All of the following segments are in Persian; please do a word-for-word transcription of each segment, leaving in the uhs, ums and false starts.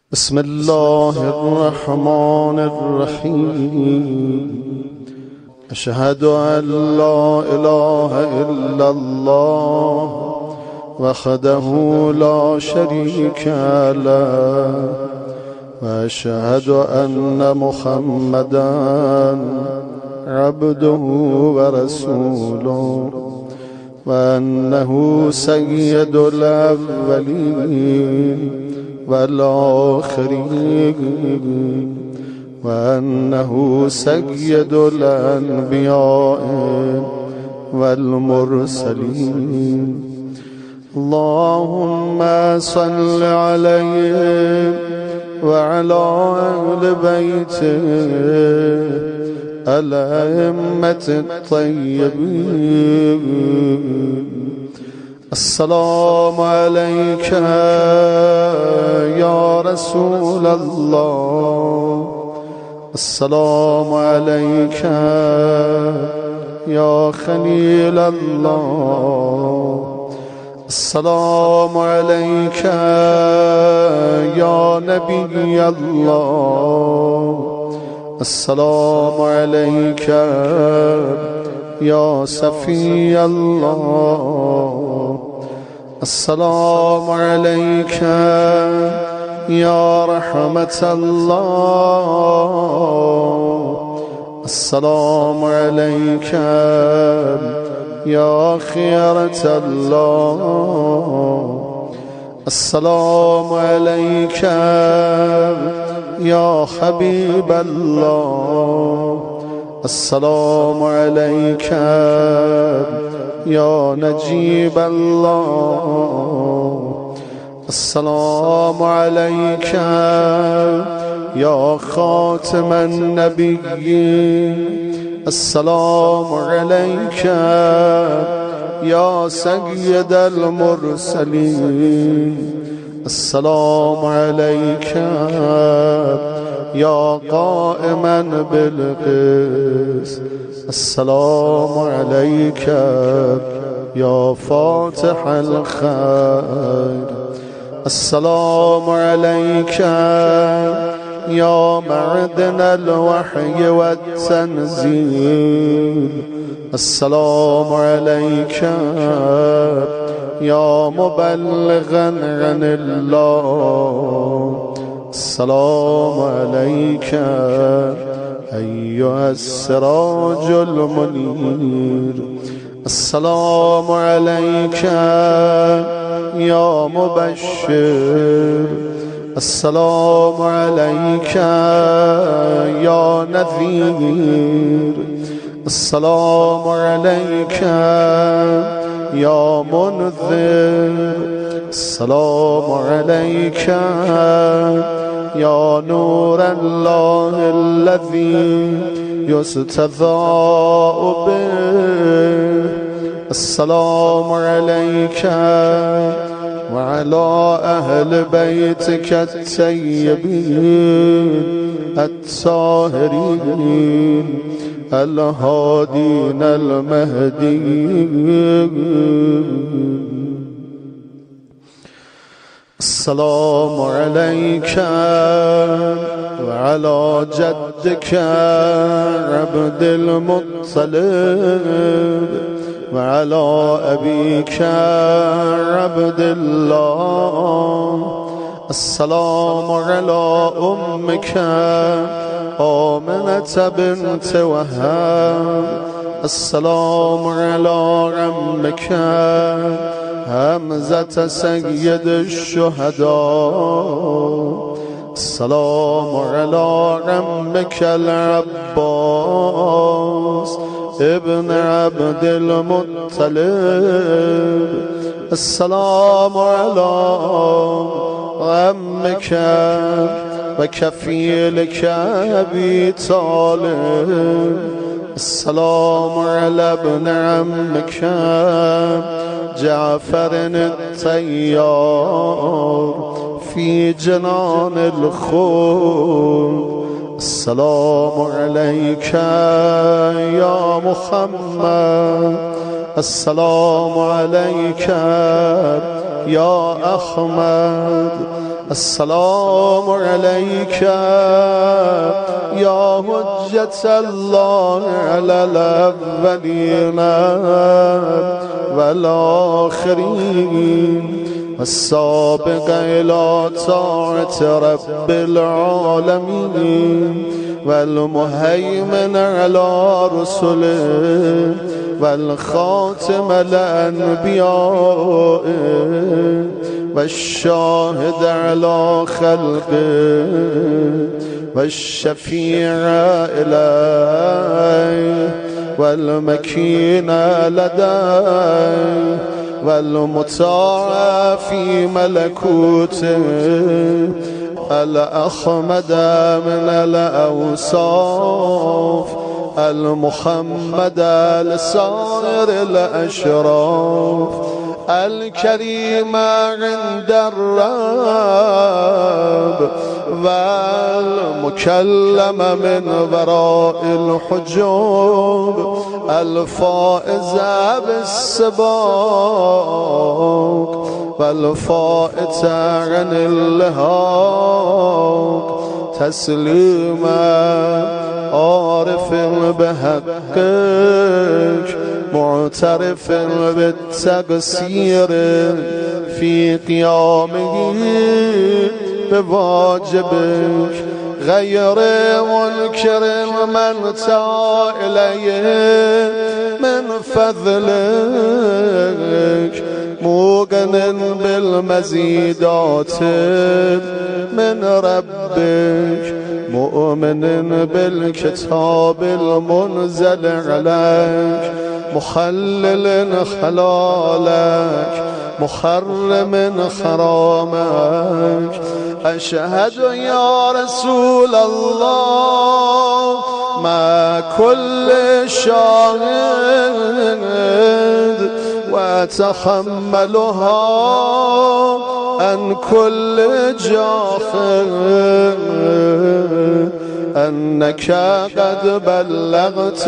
بسم الله الرحمن الرحيم. أشهد أن لا إله إلا الله وحده لا شريك له، وأشهد أن محمدا عبده ورسوله، وأنه سيد الأولين والآخرين، وأنه سيد الأنبياء والمرسلين. اللهم صل عليه وعلى أهل بيته الأئمة الطيبين. السلام عليك يا رسول الله، السلام عليك يا خليل الله، السلام عليك يا نبي الله، السلام عليك يا صفي الله، السلام عليك يا رحمة الله، السلام عليك يا خيرة الله، السلام عليك يا حبيب الله، السلام عليك يا نجيب الله، السلام عليك يا خاتم النبيين، السلام عليك يا سيد المرسلين، السلام عليك يا قائما بالقسط، السلام عليك يا فاتح الخير، السلام عليك يا معدن الوحي والتنزيل، السلام عليك يا مبلغا عن الله، السلام عليك أيها السراج المنير، السلام عليك يا مبشر، السلام عليك يا نذير، السلام عليك يا منذر، السلام عليك يا نور الله الذي يستضاء به، السلام عليك وعلى أهل بيتك الطيبين الطاهرين الهادين المهديين. السلام عليك وعلى جدك عبد المطلب، وعلى أبيك عبد الله، السلام على أمك آمنة بنت وهب، السلام على عمك حمزة سيد الشهداء، السلام على عمك العباس ابن عبد المطلب، السلام على عمك وكفيلك أبي طالب، السلام على ابن عمك جعفر الطيار في جنان الخلد، السلام عليك يا محمد، السلام عليك يا أحمد السلام عليك يا حجة الله على الأولين والآخرين والسابق إلى طاعة رب العالمين والمهيمن على رسله والخاتم الأنبياء والشاهد على خلقه والشفيع إليه والمكين لديه والمطاع في ملكوته الأحمد من الأوصاف المحمد لسائر الأشراف الكريم عند الرب والمكلم من وراء الحجوب الفائز بالسباق والفائت عن اللهاق تسليما عارف بحقك معترف بالتقصير في قيامه بواجبك غير منكر من تا إليه من فضلك موقن بالمزيدات من ربك مؤمن بالكتاب المنزل عليك مخلل حلالك محرم حرامك أشهد يا رسول الله مع كل شاهد وأتحملها عن كل جاحد أنك قد بلغت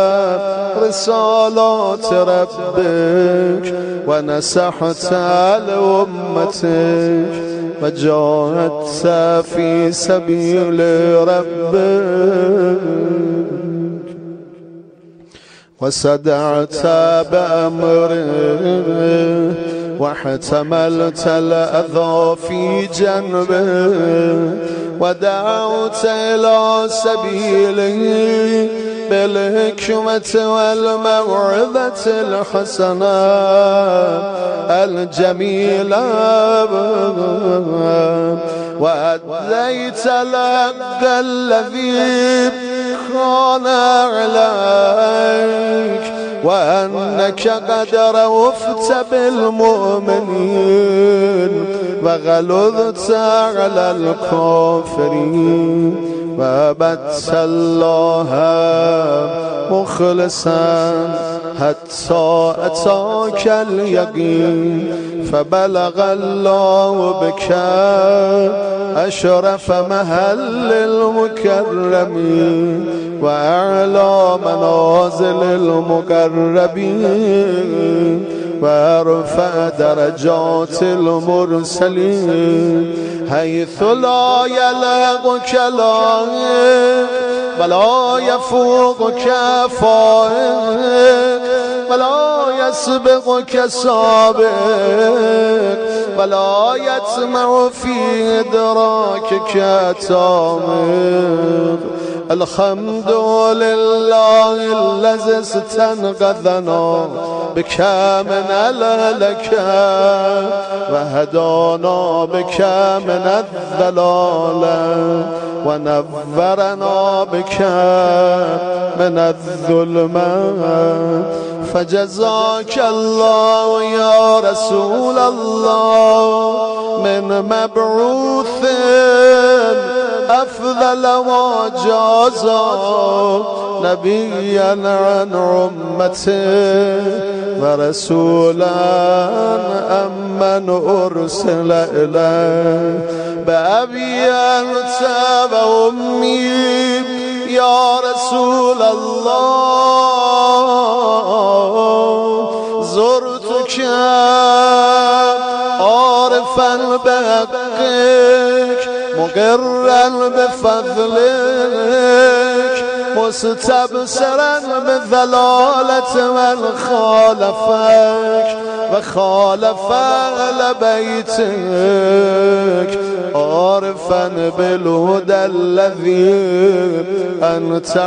رسالات ربك ونصحت لأمتك وجاهدت في سبيل ربك وصدعت بأمره واحتملت الأذى في جنبه ودعوت إلى سبيله بالحكمة والموعظة الحسنة الجميلة وأديت الحق الذي كان عليك وأنك قد رأفت بالمؤمنين وغلظت على الكافرين وعبدت الله مخلصا حتى أتاك اليقين فبلغ الله بك أشرف محل المكرمين وأعلى منازل المقربين وارفع درجات المرسلين حيث لا يليق كلامك ولا يفوقك فائق ولا يسبقك سابق ولا يطمع في إدراكك تامق الحمد لله الذي استنقذنا بك من الهلكة وهدانا بك من الضلال ونورنا بك من الظلمات فجزاك الله يا رسول الله من مبعوث أفضل ما جازا نبيا عن أمته ورسولا أمن أرسل إليه بأبي أنت وأمي يا رسول الله زرتك بحقك مقرا بفضلك مستبصرا بضلالة من خالفك وخالف أهل بيتك عارفا بالهدى الذي أنت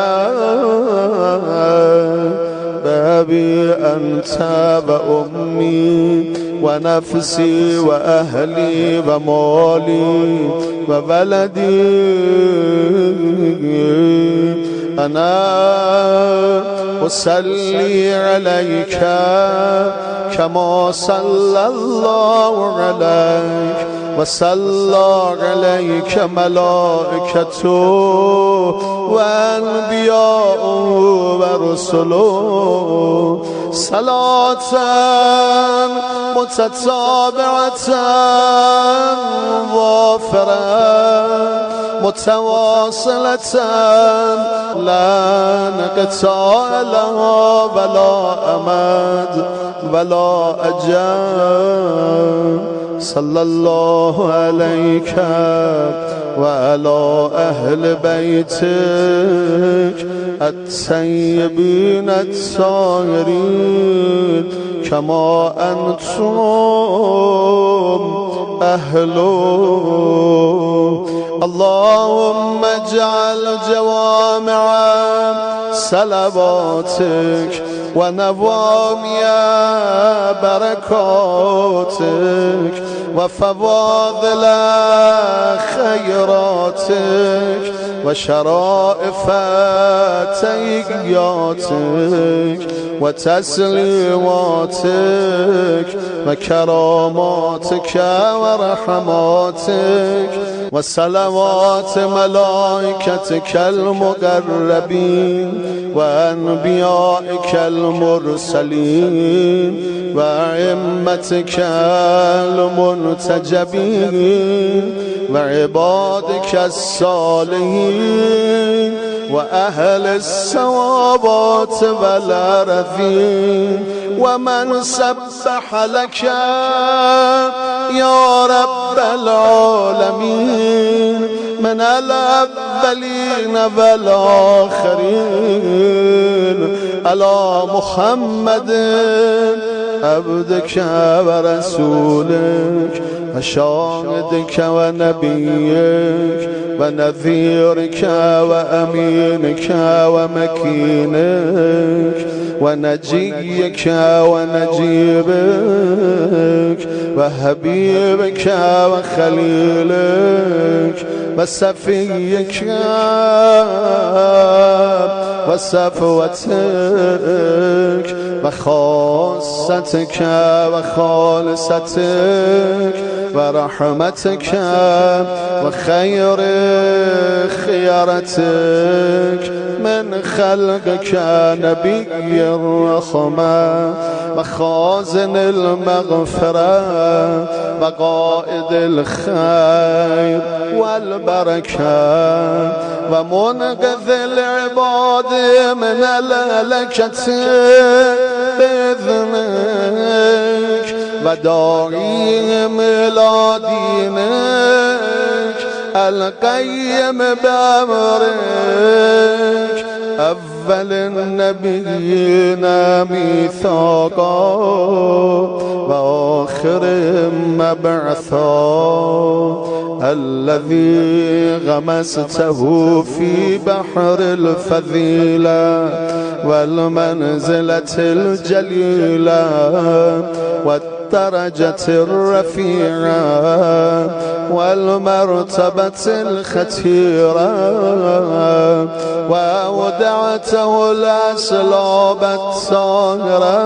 عليه بابي أنت وأمي ونفسي وأهلي ومالي وبلدي أنا أصلي عليك كما صلى الله عليك وصلى عليك ملائكته وأنبياؤه ورسله صلاة متتابعة وافرة متواصلة لا انقطاع لها ولا أمد ولا أجل صلى الله عليك وعلى أهل بيتك الطيبين الطاهرين كما أنتم أهله اللهم اجعل جوامع صلواتك ونوامي بركاتك وفواضل خيراتك وشرائف تيجياتك وتسليماتك وكراماتك ورحماتك وصلوات ملائكتك المقربين وأنبيائك المرسلين وأئمتك المنتجبين وعبادك الصالحين وأهل الصوابات والأرضين ومن سبح لك يا رب العالمين من الأولين والآخرين على محمد عبدك ورسولك وشاهدك ونبيك ونذيرك وأمينك ومكينك ونجيك ونجيبك وحبيبك وخليلك وصفيك وصفوتك وخاصتك وخالصتك ورحمتك وخير خيارتك من خلقك نبي الرحمة وخازن المغفرة وقائد الخير والبركة ومنقذ العباد من الهلكة بإذنك وداعيهم إلى دينك القيم بأمرك أول النبيين ميثاقا وآخرهم مبعثا الذي غمسته في بحر الفضيلة والمنزلة الجليلة والدرجة الرفيعة والمرتبة الختيرة وأودعته الأسلاب الطاهرة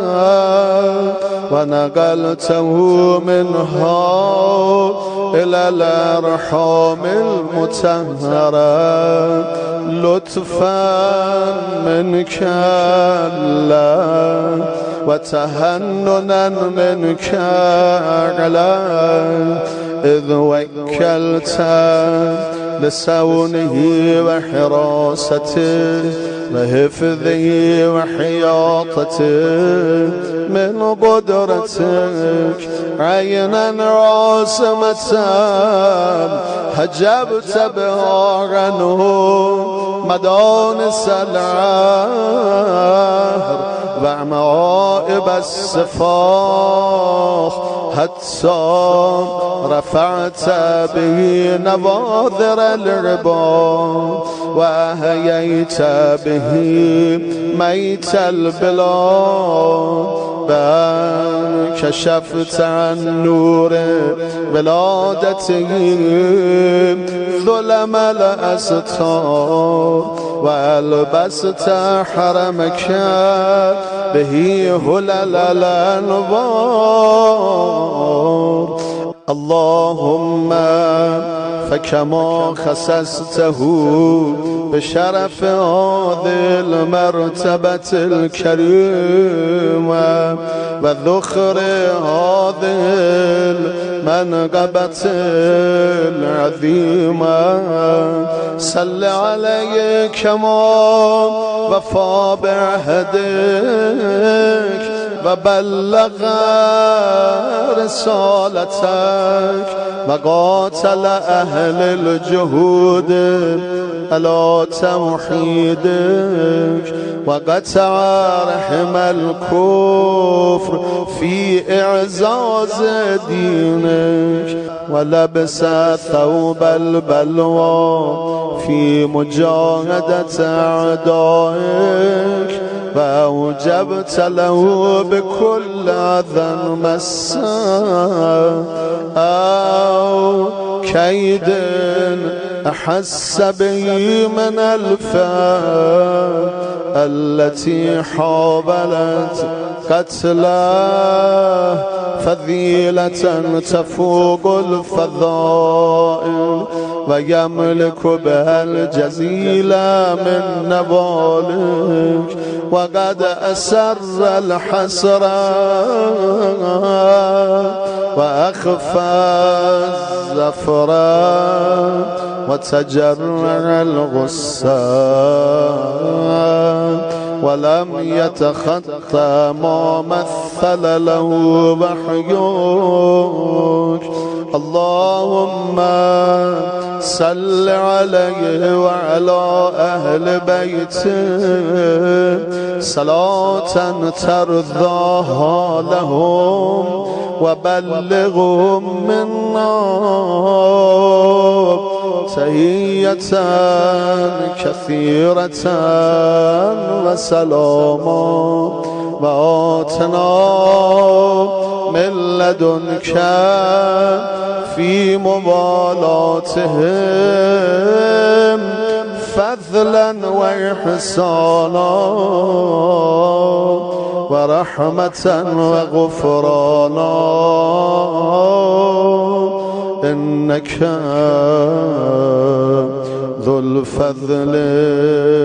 ونقلته منها إلى الأرحام المطهرة لطفا منك الله وتهننا منك على إذ وكلت لصونه وحراسته وحفظه وحياطته من قدرتك عينا عاصمة حجبت بها عنه مدانس العهر ومعائب السفاح حتى رفعت به نواذر العباد وأحييت به ميت البلاد بل كشفت عن نور ولادته ظلم الأستار وألبست حرمك به هلل الأنوار اللهم فكما خصصته بشرف هذه المرتبة الكريمة وذخر هذه المنقبة العظيمة صل عليه كما وفى بعهدك وبلغ رسالتك وقاتل أهل الجهود على توحيدك وقطع رحم الكفر في إعزاز دينك ولبس ثوب البلوى في مجاهدة أعدائك فأوجبت له بكل أذى مسا أو كيد أحس به من الفئة التي حاولت قتله فضيلة تفوق الفضائل ويملك بها الجزيل من نبالك وقد أسر الحسر وأخفى الزفر وتجرع الغصة ولم يتخطى ما مثل له وحيك اللهم صل عليه وعلى أهل بيته صلاة ترضاها لهم وبلغهم منا تحية كثيرة وسلاما وآتنا من لدنك في موالاتهم فضلا وإحسانا ورحمة وغفرانا إنك ذو الفضل